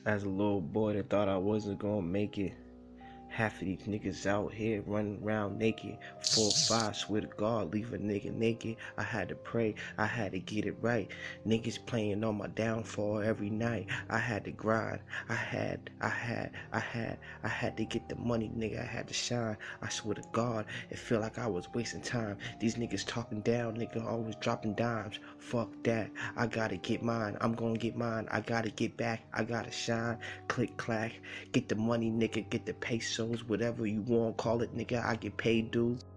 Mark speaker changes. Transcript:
Speaker 1: As a little boy that thought I wasn't gonna make it. Half of these niggas out here running around naked. 4 5, swear to God, leave a nigga naked. I had to pray, I had to get it right. Niggas playing on my downfall every night. I had to grind. I had to get the money, nigga. I had to shine. I swear to God, it feel like I was wasting time. These niggas talking down, nigga, always dropping dimes. Fuck that. I gotta get mine. I'm gonna get mine. I gotta get back. I gotta shine. Click clack. Get the money, nigga. Get the pesos, whatever you want, call it, nigga. I get paid, dude.